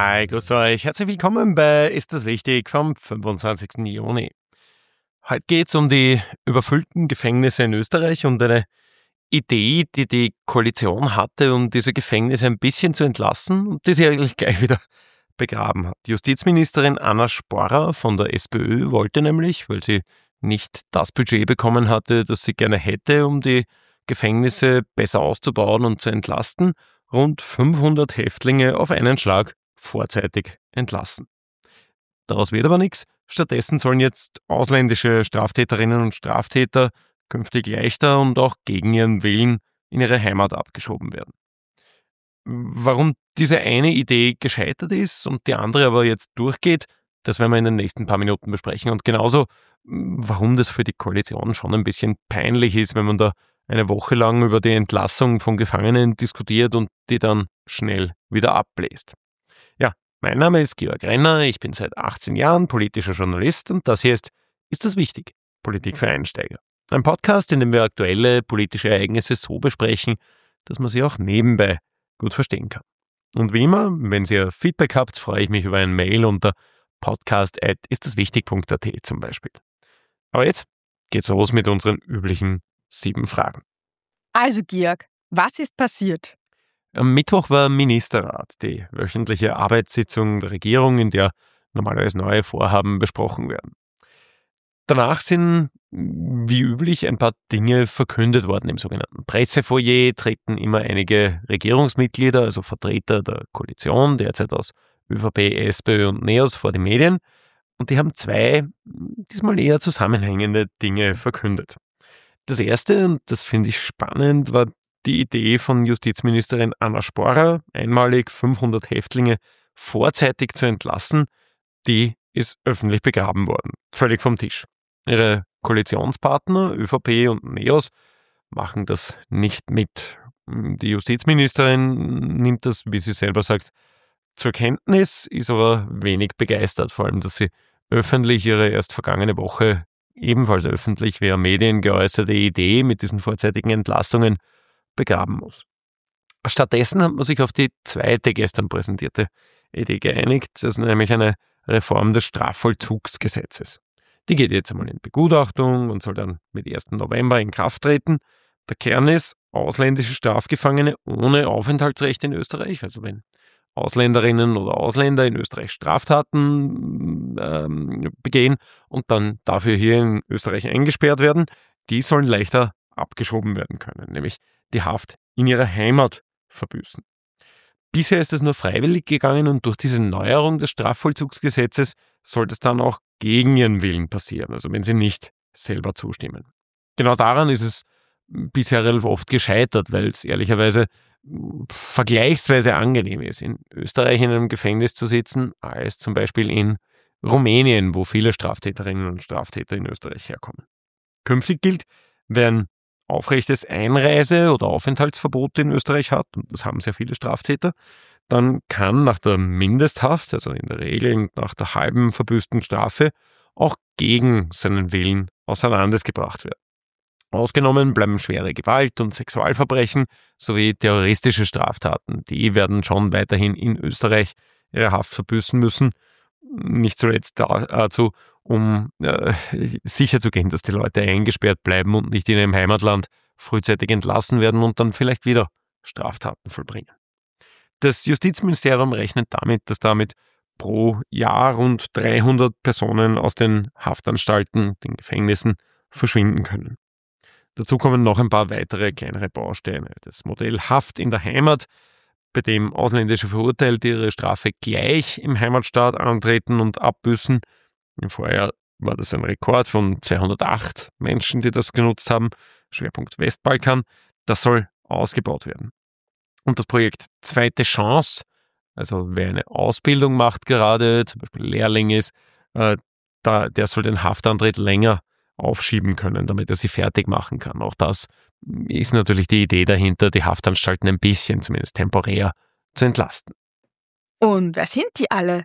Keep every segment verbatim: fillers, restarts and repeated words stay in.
Hi, grüß euch. Herzlich willkommen bei Ist das wichtig vom fünfundzwanzigsten Juni. Heute geht es um die überfüllten Gefängnisse in Österreich und eine Idee, die die Koalition hatte, um diese Gefängnisse ein bisschen zu entlassen und die sie eigentlich gleich wieder begraben hat. Justizministerin Anna Sporrer von der SPÖ wollte nämlich, weil sie nicht das Budget bekommen hatte, das sie gerne hätte, um die Gefängnisse besser auszubauen und zu entlasten, rund fünfhundert Häftlinge auf einen Schlag vorzeitig entlassen. Daraus wird aber nichts. Stattdessen sollen jetzt ausländische Straftäterinnen und Straftäter künftig leichter und auch gegen ihren Willen in ihre Heimat abgeschoben werden. Warum diese eine Idee gescheitert ist und die andere aber jetzt durchgeht, das werden wir in den nächsten paar Minuten besprechen. Und genauso, warum das für die Koalition schon ein bisschen peinlich ist, wenn man da eine Woche lang über die Entlassung von Gefangenen diskutiert und die dann schnell wieder abbläst. Ja, mein Name ist Georg Renner, ich bin seit achtzehn Jahren politischer Journalist und das hier ist Ist das wichtig? Politik für Einsteiger. Ein Podcast, in dem wir aktuelle politische Ereignisse so besprechen, dass man sie auch nebenbei gut verstehen kann. Und wie immer, wenn ihr Feedback habt, freue ich mich über ein Mail unter podcast at istdaswichtig punkt at zum Beispiel. Aber jetzt geht's los mit unseren üblichen sieben Fragen. Also Georg, was ist passiert? Am Mittwoch war Ministerrat, die wöchentliche Arbeitssitzung der Regierung, in der normalerweise neue Vorhaben besprochen werden. Danach sind, wie üblich, ein paar Dinge verkündet worden. Im sogenannten Pressefoyer treten immer einige Regierungsmitglieder, also Vertreter der Koalition, derzeit aus ÖVP, SPÖ und NEOS, vor die Medien. Und die haben zwei, diesmal eher zusammenhängende Dinge verkündet. Das erste, und das finde ich spannend, war die Idee von Justizministerin Anna Sporrer, einmalig fünfhundert Häftlinge vorzeitig zu entlassen. Die ist öffentlich begraben worden, völlig vom Tisch. Ihre Koalitionspartner ÖVP und NEOS machen das nicht mit. Die Justizministerin nimmt das, wie sie selber sagt, zur Kenntnis, ist aber wenig begeistert, vor allem, dass sie öffentlich ihre erst vergangene Woche ebenfalls öffentlich via Medien geäußerte Idee mit diesen vorzeitigen Entlassungen begraben muss. Stattdessen hat man sich auf die zweite gestern präsentierte Idee geeinigt, das ist nämlich eine Reform des Strafvollzugsgesetzes. Die geht jetzt einmal in Begutachtung und soll dann mit ersten November in Kraft treten. Der Kern ist, ausländische Strafgefangene ohne Aufenthaltsrecht in Österreich, also wenn Ausländerinnen oder Ausländer in Österreich Straftaten ähm, begehen und dann dafür hier in Österreich eingesperrt werden, die sollen leichter abgeschoben werden können, nämlich die Haft in ihrer Heimat verbüßen. Bisher ist es nur freiwillig gegangen und durch diese Neuerung des Strafvollzugsgesetzes soll das dann auch gegen ihren Willen passieren, also wenn sie nicht selber zustimmen. Genau daran ist es bisher relativ oft gescheitert, weil es ehrlicherweise vergleichsweise angenehm ist, in Österreich in einem Gefängnis zu sitzen, als zum Beispiel in Rumänien, wo viele Straftäterinnen und Straftäter in Österreich herkommen. Künftig gilt, wer ein aufrechtes Einreise- oder Aufenthaltsverbot in Österreich hat, und das haben sehr viele Straftäter, dann kann nach der Mindesthaft, also in der Regel nach der halben verbüßten Strafe, auch gegen seinen Willen außer Landes gebracht werden. Ausgenommen bleiben schwere Gewalt- und Sexualverbrechen sowie terroristische Straftaten. Die werden schon weiterhin in Österreich ihre Haft verbüßen müssen. Nicht zuletzt dazu, um äh, sicherzugehen, dass die Leute eingesperrt bleiben und nicht in ihrem Heimatland frühzeitig entlassen werden und dann vielleicht wieder Straftaten vollbringen. Das Justizministerium rechnet damit, dass damit pro Jahr rund dreihundert Personen aus den Haftanstalten, den Gefängnissen, verschwinden können. Dazu kommen noch ein paar weitere kleinere Bausteine. Das Modell Haft in der Heimat, bei dem ausländische Verurteilte ihre Strafe gleich im Heimatstaat antreten und abbüßen. Im Vorjahr war das ein Rekord von zweihundertacht Menschen, die das genutzt haben. Schwerpunkt Westbalkan. Das soll ausgebaut werden. Und das Projekt Zweite Chance, also wer eine Ausbildung macht gerade, zum Beispiel Lehrling ist, äh, da, der soll den Haftantritt länger aufschieben können, damit er sie fertig machen kann. Auch das ist natürlich die Idee dahinter, die Haftanstalten ein bisschen, zumindest temporär, zu entlasten. Und wer sind die alle?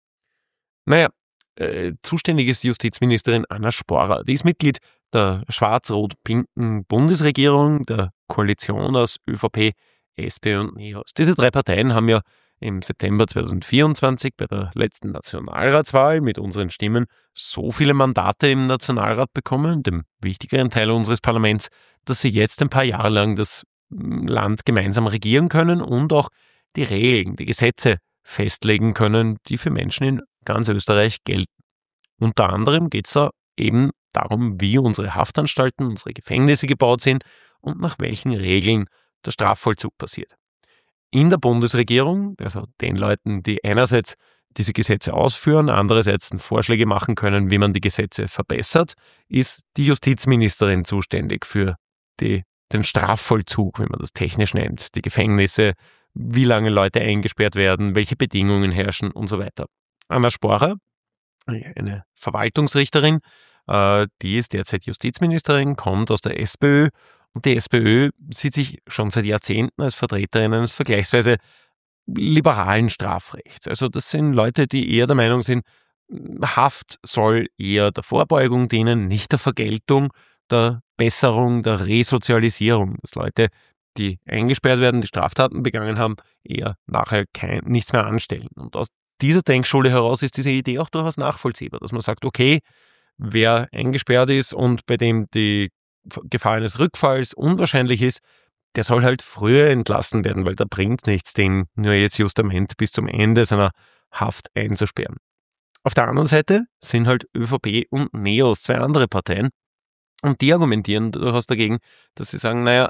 Naja, äh, zuständig ist Justizministerin Anna Sporrer. Die ist Mitglied der schwarz-rot-pinken Bundesregierung, der Koalition aus ÖVP, SPÖ und NEOS. Diese drei Parteien haben ja im September zweitausendvierundzwanzig bei der letzten Nationalratswahl mit unseren Stimmen so viele Mandate im Nationalrat bekommen, dem wichtigeren Teil unseres Parlaments, dass sie jetzt ein paar Jahre lang das Land gemeinsam regieren können und auch die Regeln, die Gesetze festlegen können, die für Menschen in ganz Österreich gelten. Unter anderem geht es da eben darum, wie unsere Haftanstalten, unsere Gefängnisse gebaut sind und nach welchen Regeln der Strafvollzug passiert. In der Bundesregierung, also den Leuten, die einerseits diese Gesetze ausführen, andererseits Vorschläge machen können, wie man die Gesetze verbessert, ist die Justizministerin zuständig für die, den Strafvollzug, wie man das technisch nennt, die Gefängnisse, wie lange Leute eingesperrt werden, welche Bedingungen herrschen und so weiter. Anna Sporer, eine Verwaltungsrichterin, die ist derzeit Justizministerin, kommt aus der SPÖ und die SPÖ sieht sich schon seit Jahrzehnten als Vertreterin eines vergleichsweise liberalen Strafrechts. Also das sind Leute, die eher der Meinung sind, Haft soll eher der Vorbeugung dienen, nicht der Vergeltung, der Besserung, der Resozialisierung, dass Leute, die eingesperrt werden, die Straftaten begangen haben, eher nachher kein, nichts mehr anstellen. Und aus dieser Denkschule heraus ist diese Idee auch durchaus nachvollziehbar, dass man sagt, okay, wer eingesperrt ist und bei dem die Gefahr eines Rückfalls unwahrscheinlich ist, der soll halt früher entlassen werden, weil da bringt nichts, den nur jetzt justament bis zum Ende seiner Haft einzusperren. Auf der anderen Seite sind halt ÖVP und NEOS zwei andere Parteien und die argumentieren durchaus dagegen, dass sie sagen, naja,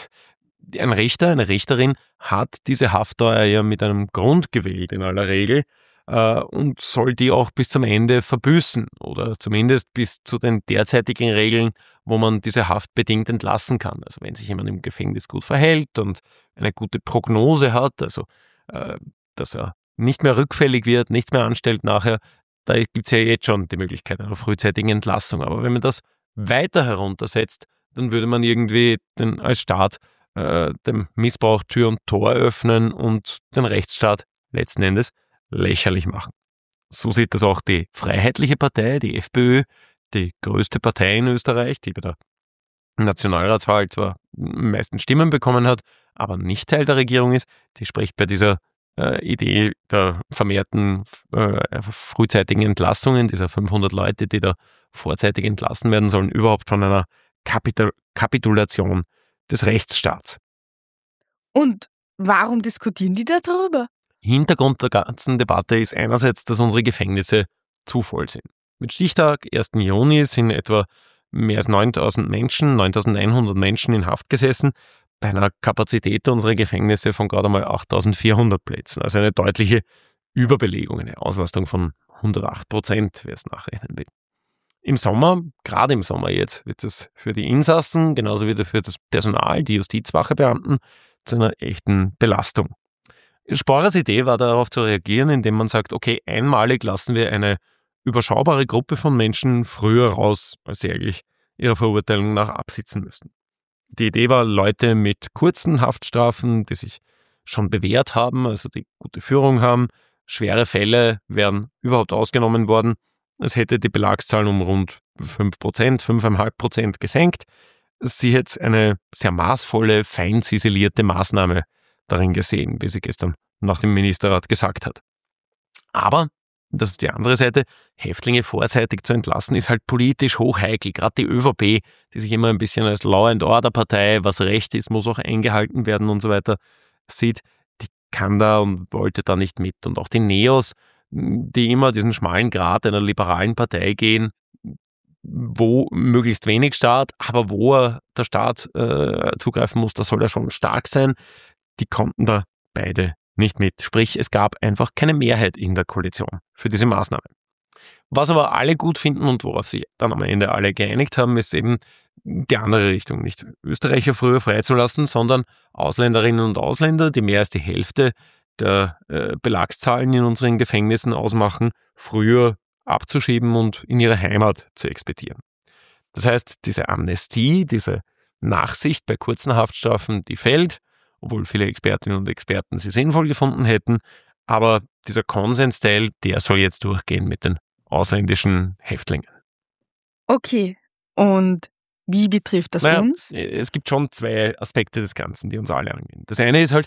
ein Richter, eine Richterin hat diese Haftdauer ja mit einem Grund gewählt in aller Regel äh, und soll die auch bis zum Ende verbüßen oder zumindest bis zu den derzeitigen Regeln, wo man diese Haft bedingt entlassen kann. Also wenn sich jemand im Gefängnis gut verhält und eine gute Prognose hat, also äh, dass er nicht mehr rückfällig wird, nichts mehr anstellt nachher, da gibt es ja jetzt schon die Möglichkeit einer frühzeitigen Entlassung. Aber wenn man das weiter heruntersetzt, dann würde man irgendwie den, als Staat äh, dem Missbrauch Tür und Tor öffnen und den Rechtsstaat letzten Endes lächerlich machen. So sieht das auch die Freiheitliche Partei, die FPÖ, die größte Partei in Österreich, die bei der Nationalratswahl zwar am meisten Stimmen bekommen hat, aber nicht Teil der Regierung ist. Die spricht bei dieser äh, Idee der vermehrten äh, frühzeitigen Entlassungen, dieser fünfhundert Leute, die da vorzeitig entlassen werden sollen, überhaupt von einer Kapitul- Kapitulation des Rechtsstaats. Und warum diskutieren die da darüber? Hintergrund der ganzen Debatte ist einerseits, dass unsere Gefängnisse zu voll sind. Mit Stichtag ersten Juni sind etwa mehr als neuntausend Menschen, neuntausendeinhundert Menschen in Haft gesessen, bei einer Kapazität unserer Gefängnisse von gerade mal achttausendvierhundert Plätzen. Also eine deutliche Überbelegung, eine Auslastung von hundertacht Prozent, wer es nachrechnen will. Im Sommer, gerade im Sommer jetzt, wird es für die Insassen, genauso wie für das Personal, die Justizwachebeamten, zu einer echten Belastung. Sporers Idee war darauf zu reagieren, indem man sagt, okay, einmalig lassen wir eine überschaubare Gruppe von Menschen früher raus, als sie eigentlich ihrer Verurteilung nach absitzen müssten. Die Idee war, Leute mit kurzen Haftstrafen, die sich schon bewährt haben, also die gute Führung haben, schwere Fälle wären überhaupt ausgenommen worden. Es hätte die Belagszahlen um rund fünf Prozent, fünf Komma fünf Prozent gesenkt. Sie hätte eine sehr maßvolle, fein ziselierte Maßnahme darin gesehen, wie sie gestern nach dem Ministerrat gesagt hat. Aber, das ist die andere Seite, Häftlinge vorzeitig zu entlassen, ist halt politisch hochheikel. Gerade die ÖVP, die sich immer ein bisschen als Law-and-Order-Partei, was Recht ist, muss auch eingehalten werden und so weiter, sieht, die kann da und wollte da nicht mit. Und auch die NEOS, die immer diesen schmalen Grat einer liberalen Partei gehen, wo möglichst wenig Staat, aber wo er der Staat äh, zugreifen muss, da soll er schon stark sein, die konnten da beide nicht mit. Sprich, es gab einfach keine Mehrheit in der Koalition für diese Maßnahme. Was aber alle gut finden und worauf sich dann am Ende alle geeinigt haben, ist eben die andere Richtung. Nicht Österreicher früher freizulassen, sondern Ausländerinnen und Ausländer, die mehr als die Hälfte der äh, Belagszahlen in unseren Gefängnissen ausmachen, früher abzuschieben und in ihre Heimat zu expedieren. Das heißt, diese Amnestie, diese Nachsicht bei kurzen Haftstrafen, die fällt, obwohl viele Expertinnen und Experten sie sinnvoll gefunden hätten. Aber dieser Konsens-Teil, der soll jetzt durchgehen mit den ausländischen Häftlingen. Okay, und wie betrifft das naja, uns? Es gibt schon zwei Aspekte des Ganzen, die uns alle angehen. Das eine ist halt,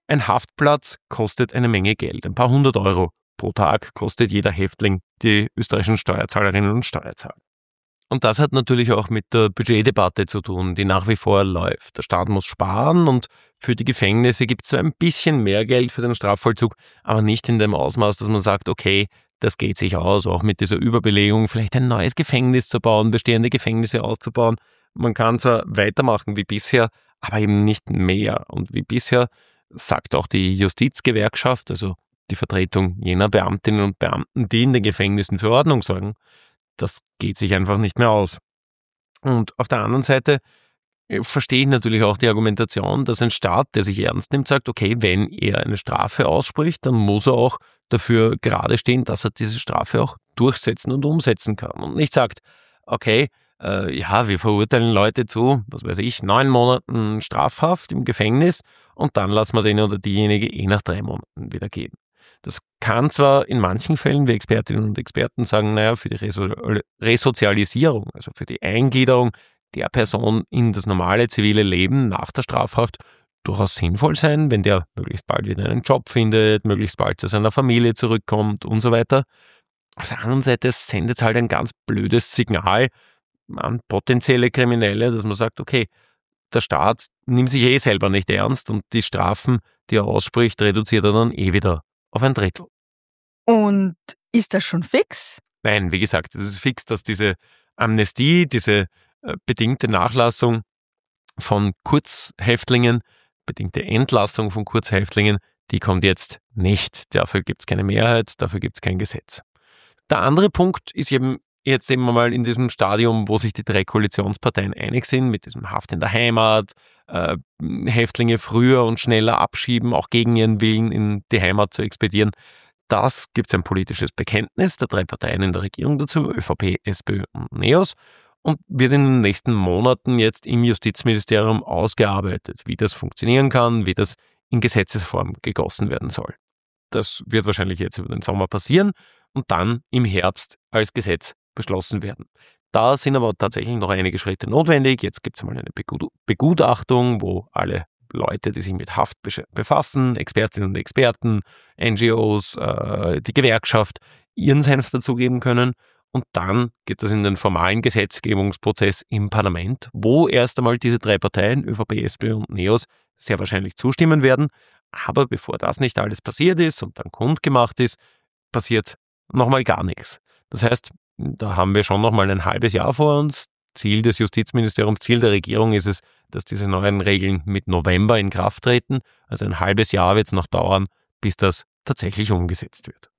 ein Haftplatz kostet eine Menge Geld. Ein paar hundert Euro pro Tag kostet jeder Häftling die österreichischen Steuerzahlerinnen und Steuerzahler. Und das hat natürlich auch mit der Budgetdebatte zu tun, die nach wie vor läuft. Der Staat muss sparen und für die Gefängnisse gibt es zwar ein bisschen mehr Geld für den Strafvollzug, aber nicht in dem Ausmaß, dass man sagt, okay, das geht sich aus, auch mit dieser Überbelegung, vielleicht ein neues Gefängnis zu bauen, bestehende Gefängnisse auszubauen. Man kann zwar weitermachen wie bisher, aber eben nicht mehr. Und wie bisher sagt auch die Justizgewerkschaft, also die Vertretung jener Beamtinnen und Beamten, die in den Gefängnissen für Ordnung sorgen, das geht sich einfach nicht mehr aus. Und auf der anderen Seite verstehe ich natürlich auch die Argumentation, dass ein Staat, der sich ernst nimmt, sagt, okay, wenn er eine Strafe ausspricht, dann muss er auch dafür gerade stehen, dass er diese Strafe auch durchsetzen und umsetzen kann. Und nicht sagt, okay, äh, ja, wir verurteilen Leute zu, was weiß ich, neun Monaten Strafhaft im Gefängnis und dann lassen wir den oder diejenige eh nach drei Monaten wieder gehen. Das kann zwar in manchen Fällen, wie Expertinnen und Experten sagen, naja, für die Reso- Resozialisierung, also für die Eingliederung der Person in das normale zivile Leben nach der Strafhaft durchaus sinnvoll sein, wenn der möglichst bald wieder einen Job findet, möglichst bald zu seiner Familie zurückkommt und so weiter. Auf der anderen Seite sendet es halt ein ganz blödes Signal an potenzielle Kriminelle, dass man sagt, okay, der Staat nimmt sich eh selber nicht ernst und die Strafen, die er ausspricht, reduziert er dann eh wieder auf ein Drittel. Und ist das schon fix? Nein, wie gesagt, es ist fix, dass diese Amnestie, diese äh, bedingte Nachlassung von Kurzhäftlingen, bedingte Entlassung von Kurzhäftlingen, die kommt jetzt nicht. Dafür gibt es keine Mehrheit, dafür gibt es kein Gesetz. Der andere Punkt ist eben jetzt eben mal in diesem Stadium, wo sich die drei Koalitionsparteien einig sind, mit diesem Haft in der Heimat, äh, Häftlinge früher und schneller abschieben, auch gegen ihren Willen in die Heimat zu expedieren. Das gibt es ein politisches Bekenntnis der drei Parteien in der Regierung dazu, ÖVP, SPÖ und NEOS, und wird in den nächsten Monaten jetzt im Justizministerium ausgearbeitet, wie das funktionieren kann, wie das in Gesetzesform gegossen werden soll. Das wird wahrscheinlich jetzt über den Sommer passieren und dann im Herbst als Gesetz beschlossen werden. Da sind aber tatsächlich noch einige Schritte notwendig. Jetzt gibt es mal eine Begutachtung, wo alle Leute, die sich mit Haft befassen, Expertinnen und Experten, N G Os, äh, die Gewerkschaft, ihren Senf dazugeben können. Und dann geht das in den formalen Gesetzgebungsprozess im Parlament, wo erst einmal diese drei Parteien, ÖVP, SPÖ und NEOS, sehr wahrscheinlich zustimmen werden. Aber bevor das nicht alles passiert ist und dann kundgemacht ist, passiert nochmal gar nichts. Das heißt, da haben wir schon nochmal ein halbes Jahr vor uns. Ziel des Justizministeriums, Ziel der Regierung ist es, dass diese neuen Regeln mit November in Kraft treten. Also ein halbes Jahr wird es noch dauern, bis das tatsächlich umgesetzt wird.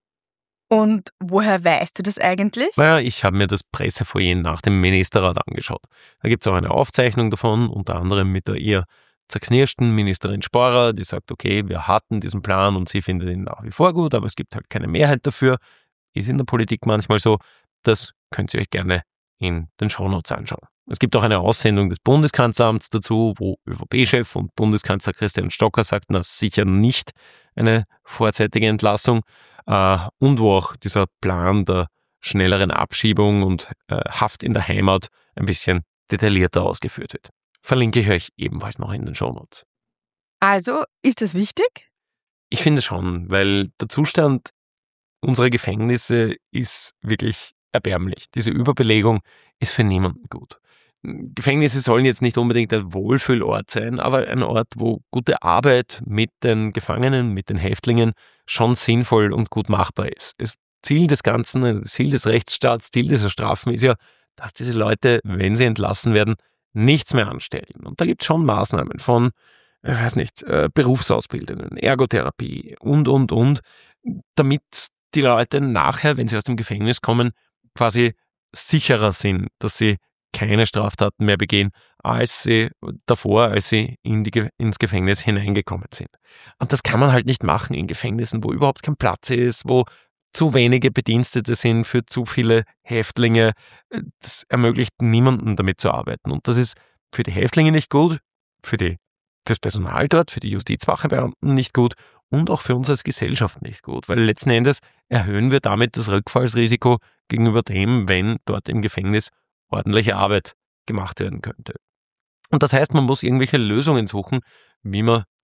Und woher weißt du das eigentlich? Naja, ich habe mir das Pressefoyer nach dem Ministerrat angeschaut. Da gibt es auch eine Aufzeichnung davon, unter anderem mit der eher zerknirschten Ministerin Sporer, die sagt, okay, wir hatten diesen Plan und sie findet ihn nach wie vor gut, aber es gibt halt keine Mehrheit dafür. Ist in der Politik manchmal so. Das könnt ihr euch gerne in den Shownotes anschauen. Es gibt auch eine Aussendung des Bundeskanzleramts dazu, wo ÖVP-Chef und Bundeskanzler Christian Stocker sagt, na sicher nicht eine vorzeitige Entlassung, äh, und wo auch dieser Plan der schnelleren Abschiebung und äh, Haft in der Heimat ein bisschen detaillierter ausgeführt wird. Verlinke ich euch ebenfalls noch in den Shownotes. Also, ist das wichtig? Ich finde schon, weil der Zustand unserer Gefängnisse ist wirklich erbärmlich. Diese Überbelegung ist für niemanden gut. Gefängnisse sollen jetzt nicht unbedingt ein Wohlfühlort sein, aber ein Ort, wo gute Arbeit mit den Gefangenen, mit den Häftlingen schon sinnvoll und gut machbar ist. Das Ziel des Ganzen, das Ziel des Rechtsstaats, Ziel dieser Strafen ist ja, dass diese Leute, wenn sie entlassen werden, nichts mehr anstellen. Und da gibt es schon Maßnahmen von, ich weiß nicht, Berufsausbildungen, Ergotherapie und, und, und, damit die Leute nachher, wenn sie aus dem Gefängnis kommen, quasi sicherer sind, dass sie keine Straftaten mehr begehen, als sie davor, als sie in die, ins Gefängnis hineingekommen sind. Und das kann man halt nicht machen in Gefängnissen, wo überhaupt kein Platz ist, wo zu wenige Bedienstete sind für zu viele Häftlinge. Das ermöglicht niemandem damit zu arbeiten. Und das ist für die Häftlinge nicht gut, für die, fürs Personal dort, für die Justizwachebeamten nicht gut und auch für uns als Gesellschaft nicht gut, weil letzten Endes erhöhen wir damit das Rückfallsrisiko gegenüber dem, wenn dort im Gefängnis ordentliche Arbeit gemacht werden könnte. Und das heißt, man muss irgendwelche Lösungen suchen, wie man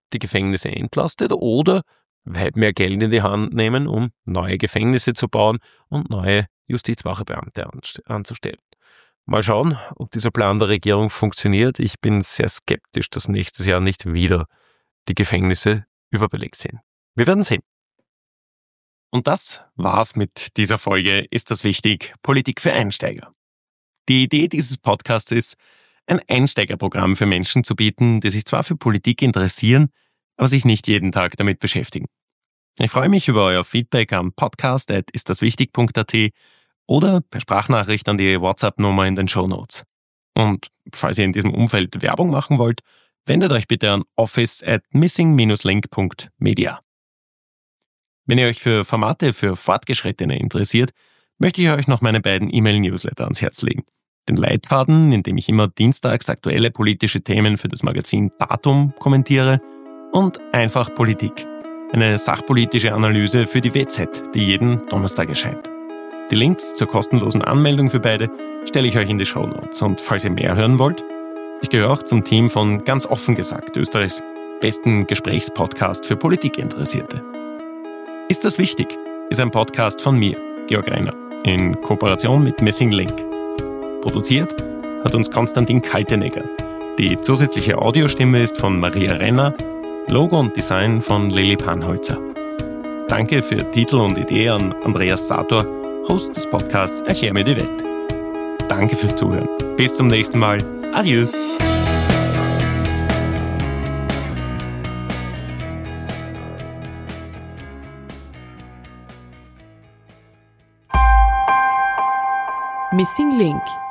die Gefängnisse entlastet oder weit mehr Geld in die Hand nehmen, um neue Gefängnisse zu bauen und neue Justizwachebeamte anzustellen. Mal schauen, ob dieser Plan der Regierung funktioniert. Ich bin sehr skeptisch, dass nächstes Jahr nicht wieder die Gefängnisse überbelegt sind. Wir werden sehen. Und das war's mit dieser Folge. Ist das wichtig? Politik für Einsteiger. Die Idee dieses Podcasts ist, ein Einsteigerprogramm für Menschen zu bieten, die sich zwar für Politik interessieren, aber sich nicht jeden Tag damit beschäftigen. Ich freue mich über euer Feedback am podcast at istdaswichtig punkt at oder per Sprachnachricht an die WhatsApp-Nummer in den Shownotes. Und falls ihr in diesem Umfeld Werbung machen wollt, wendet euch bitte an office at missing dash link punkt media. Wenn ihr euch für Formate für Fortgeschrittene interessiert, möchte ich euch noch meine beiden E-Mail-Newsletter ans Herz legen. Den Leitfaden, in dem ich immer dienstags aktuelle politische Themen für das Magazin Datum kommentiere, und Einfach Politik, eine sachpolitische Analyse für die W Z, die jeden Donnerstag erscheint. Die Links zur kostenlosen Anmeldung für beide stelle ich euch in die Shownotes. Und falls ihr mehr hören wollt, ich gehöre auch zum Team von Ganz offen gesagt, Österreichs besten Gesprächspodcast für Politikinteressierte. Ist das wichtig? Ist ein Podcast von mir, Georg Reiner, in Kooperation mit Missing Link. Produziert hat uns Konstantin Kaltenegger. Die zusätzliche Audiostimme ist von Maria Renner, Logo und Design von Lili Panholzer. Danke für Titel und Idee an Andreas Sator, Host des Podcasts Erklär mir die Welt. Danke fürs Zuhören. Bis zum nächsten Mal. Adieu. Missing Link